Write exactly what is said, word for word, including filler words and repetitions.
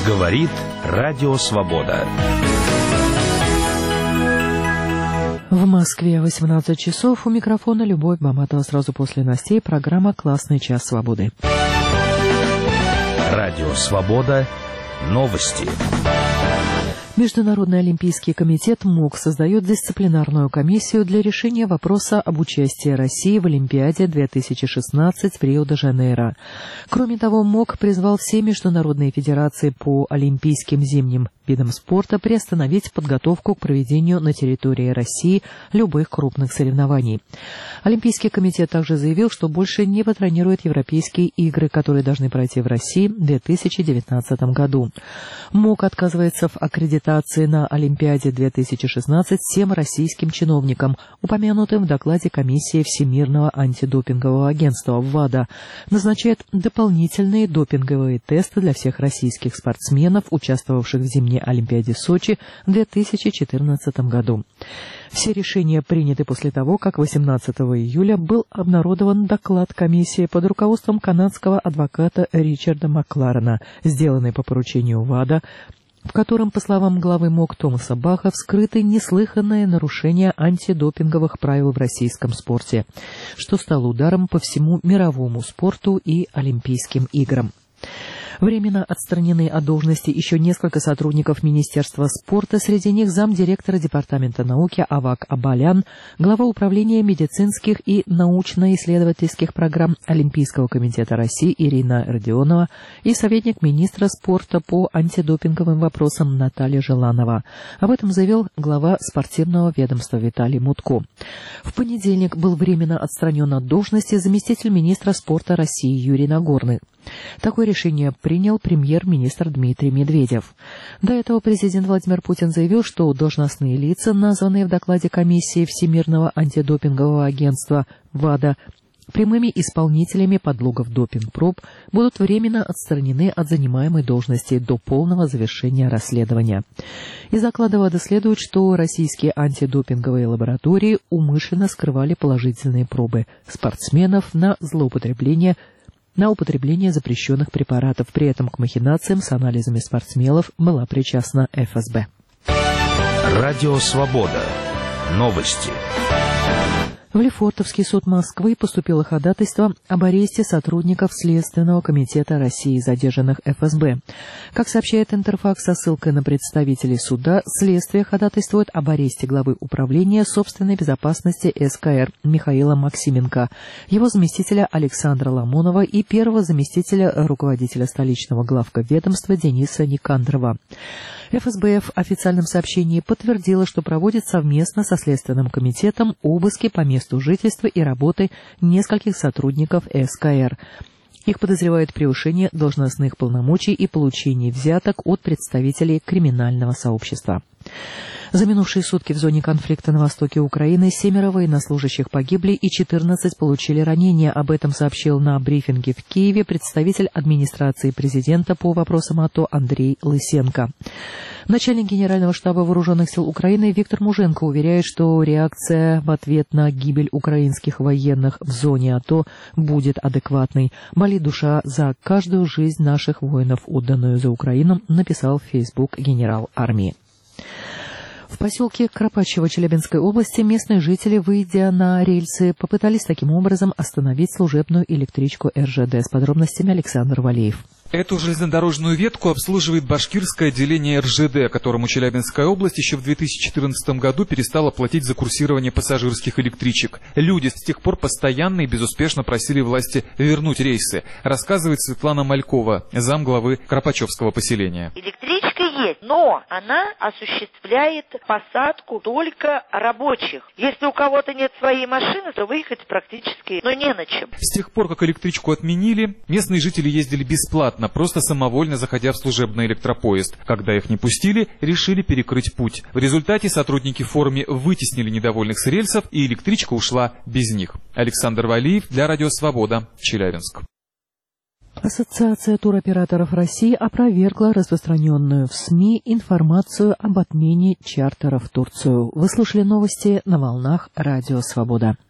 Говорит Радио Свобода. В Москве восемнадцать часов. У микрофона Любовь Баматова. Сразу после новостей программа «Классный час свободы». Радио Свобода. Новости. Международный олимпийский комитет МОК создает дисциплинарную комиссию для решения вопроса об участии России в Олимпиаде две тысячи шестнадцать в Рио-де-Жанейро. Кроме того, МОК призвал все международные федерации по олимпийским зимним видам спорта приостановить подготовку к проведению на территории России любых крупных соревнований. Олимпийский комитет также заявил, что больше не патронирует европейские игры, которые должны пройти в России в две тысячи девятнадцатом году. МОК отказывается в аккредитации на Олимпиаде две тысячи шестнадцать всем российским чиновникам, упомянутым в докладе комиссии Всемирного антидопингового агентства ВАДА, назначает дополнительные допинговые тесты для всех российских спортсменов, участвовавших в зимней Олимпиаде в Сочи в две тысячи четырнадцатом году. Все решения приняты после того, как восемнадцатого июля был обнародован доклад комиссии под руководством канадского адвоката Ричарда Макларена, сделанный по поручению ВАДА, в котором, по словам главы МОК Томаса Баха, вскрыты неслыханные нарушения антидопинговых правил в российском спорте, что стало ударом по всему мировому спорту и Олимпийским играм. Временно отстранены от должности еще несколько сотрудников Министерства спорта, среди них замдиректора Департамента науки Авак Абалян, глава управления медицинских и научно-исследовательских программ Олимпийского комитета России Ирина Родионова и советник министра спорта по антидопинговым вопросам Наталья Желанова. Об этом заявил глава спортивного ведомства Виталий Мутко. В понедельник был временно отстранен от должности заместитель министра спорта России Юрий Нагорный. Такое решение принял премьер-министр Дмитрий Медведев. До этого президент Владимир Путин заявил, что должностные лица, названные в докладе комиссии Всемирного антидопингового агентства ВАДА прямыми исполнителями подлогов допинг-проб, будут временно отстранены от занимаемой должности до полного завершения расследования. Из доклада ВАДА следует, что российские антидопинговые лаборатории умышленно скрывали положительные пробы спортсменов на злоупотребление на употребление запрещенных препаратов. При этом к махинациям с анализами спортсменов была причастна эф эс бэ. Радио Свобода. Новости. В Лефортовский суд Москвы поступило ходатайство об аресте сотрудников Следственного комитета России, задержанных эф эс бэ. Как сообщает Интерфакс со ссылкой на представителей суда, следствие ходатайствует об аресте главы управления собственной безопасности эс ка эр Михаила Максименко, его заместителя Александра Ламонова и первого заместителя руководителя столичного главковедомства Дениса Никандрова. эф эс бэ в официальном сообщении подтвердила, что проводит совместно со Следственным комитетом обыски по месту жительства и работы нескольких сотрудников эс ка эр. Их подозревают в превышении должностных полномочий и получении взяток от представителей криминального сообщества. За минувшие сутки в зоне конфликта на востоке Украины семеро военнослужащих погибли и четырнадцать получили ранения. Об этом сообщил на брифинге в Киеве представитель администрации президента по вопросам АТО Андрей Лысенко. Начальник Генерального штаба Вооруженных сил Украины Виктор Муженко уверяет, что реакция в ответ на гибель украинских военных в зоне АТО будет адекватной. «Болит душа за каждую жизнь наших воинов, отданную за Украину», написал в Facebook генерал армии. В поселке Кропачево Челябинской области местные жители, выйдя на рельсы, попытались таким образом остановить служебную электричку эр жэ дэ. С подробностями Александр Валеев. Эту железнодорожную ветку обслуживает башкирское отделение эр жэ дэ, которому Челябинская область еще в две тысячи четырнадцатом году перестала платить за курсирование пассажирских электричек. Люди с тех пор постоянно и безуспешно просили власти вернуть рейсы, рассказывает Светлана Малькова, замглавы Кропачевского поселения. Электричка есть, но она осуществляет посадку только рабочих. Если у кого-то нет своей машины, то выехать практически, ну, не на чем. С тех пор, как электричку отменили, местные жители ездили бесплатно, просто самовольно заходя в служебный электропоезд. Когда их не пустили, решили перекрыть путь. В результате сотрудники в форме вытеснили недовольных с рельсов, и электричка ушла без них. Александр Валиев для Радио Свобода, Челябинск. Ассоциация туроператоров России опровергла распространенную в СМИ информацию об отмене чартеров в Турцию. Вы слушали новости на волнах Радио Свобода.